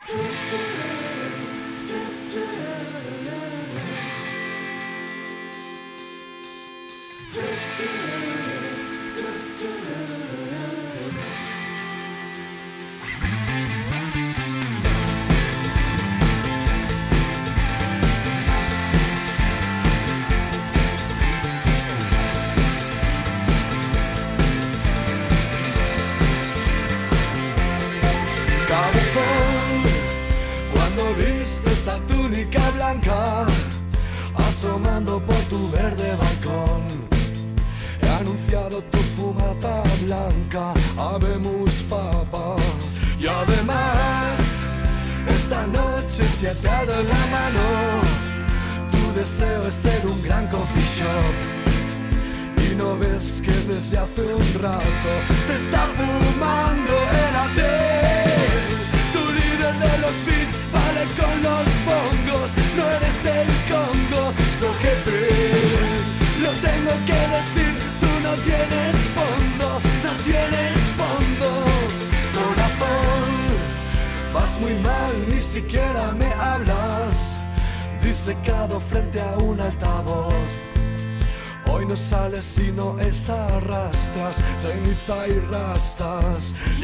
Cuando viste esa túnica blanca asomando por tu verde balcón, he anunciado tu fumata blanca, habemos papa. Y además, esta noche se te ha dado en la mano, tu deseo es ser un gran coffee shop. Y no ves que desde hace un rato te está fumando el AT. Tu líder de los beats vale con los bongos, no eres del Congo, soy GP. Lo tengo que decir, tú no tienes fondo, no tienes fondo. Corazón, vas muy mal, ni siquiera me hablas, disecado frente a un altavoz. Hoy no sales si no es arrastras, ceniza y rastas. Y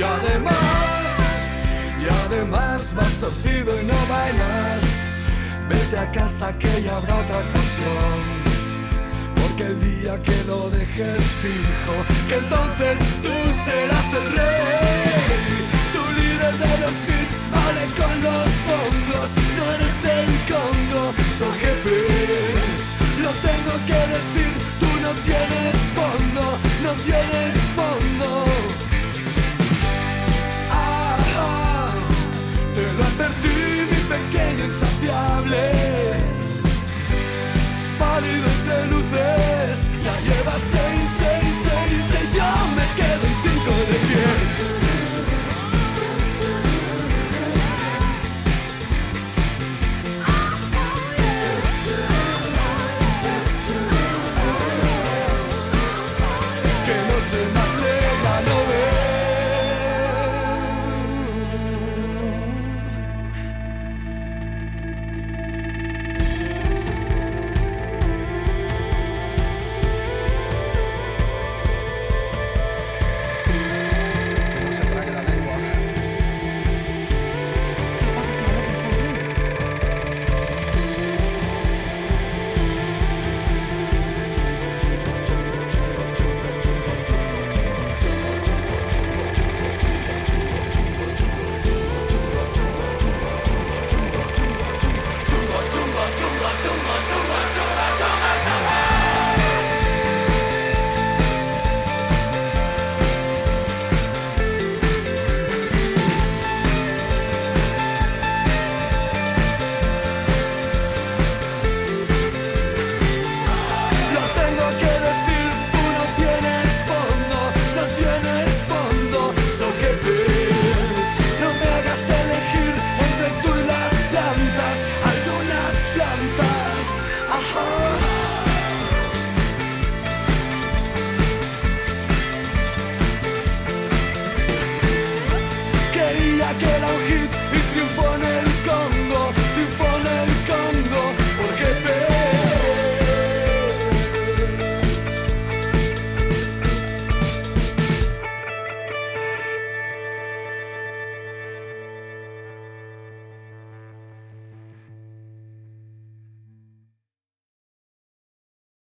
además vas torcido y no bailas. Vete a casa que ya habrá otra ocasión, porque el día que lo dejes fijo, que entonces tú serás el rey. Tu líder de los beats vale con los bongos, no eres del Congo, soy GP. Lo tengo que decir, tú no tienes fondo, no tienes fondo. Ah, te lo advertí, mi pequeño insaciable. Pálido entre luces, ya llevas